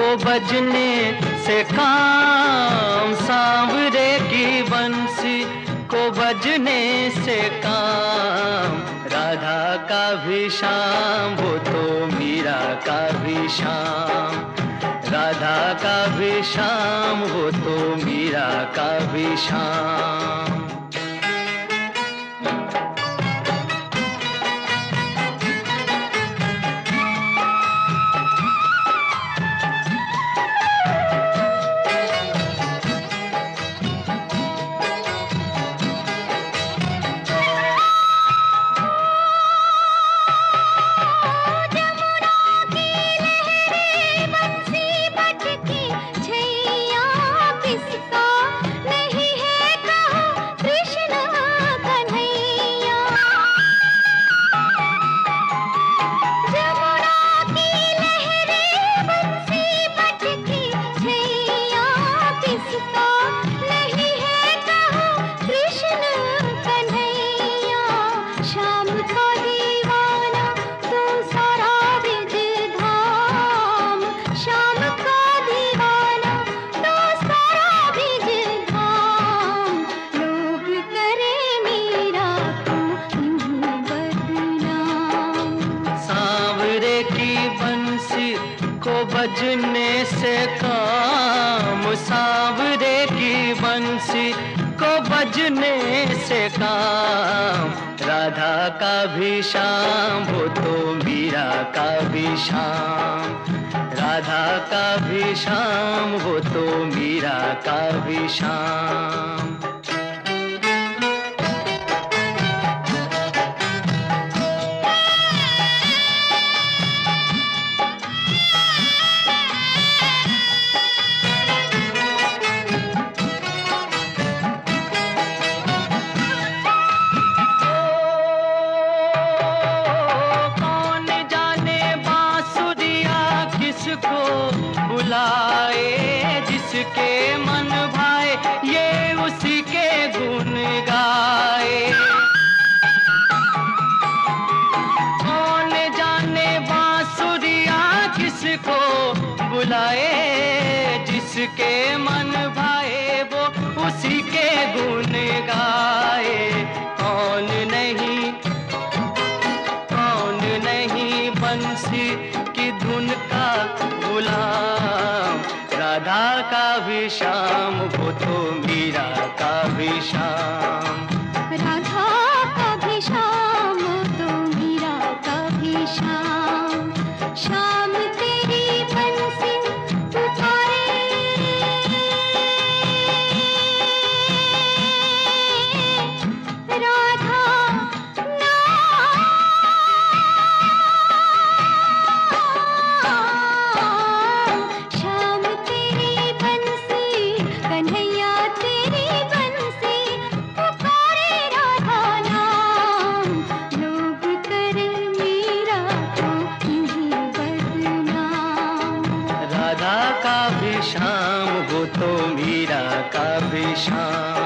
बजने से काम, सांवरे की बंसी को बजने से काम। राधा का भी शाम, वो तो मीरा का भी शाम। राधा का भी शाम, वो तो मीरा का भी शाम। बजने से काम, सांवरे की बंसी को बजने से काम। राधा का भी शाम, वो तो मीरा का भी शाम। राधा का भी शाम, वो तो मीरा का भी शाम। बुलाए जिसके मन भाए, ये उसी के गुण गाए। कौन जाने बांसुरिया किसको बुलाए, जिसके मन भाए वो उसी के गुण गाए। कौन नहीं बंसी की धुन का गुलाम। राधा का भी शाम, वो तो मीरा का भी शाम। राधा का भी शाम, तो मीरा का भी शाम। शाम तेरी बंसी पुकारे, राधा राधा का भी शाम, वो तो मीरा का भी शाम।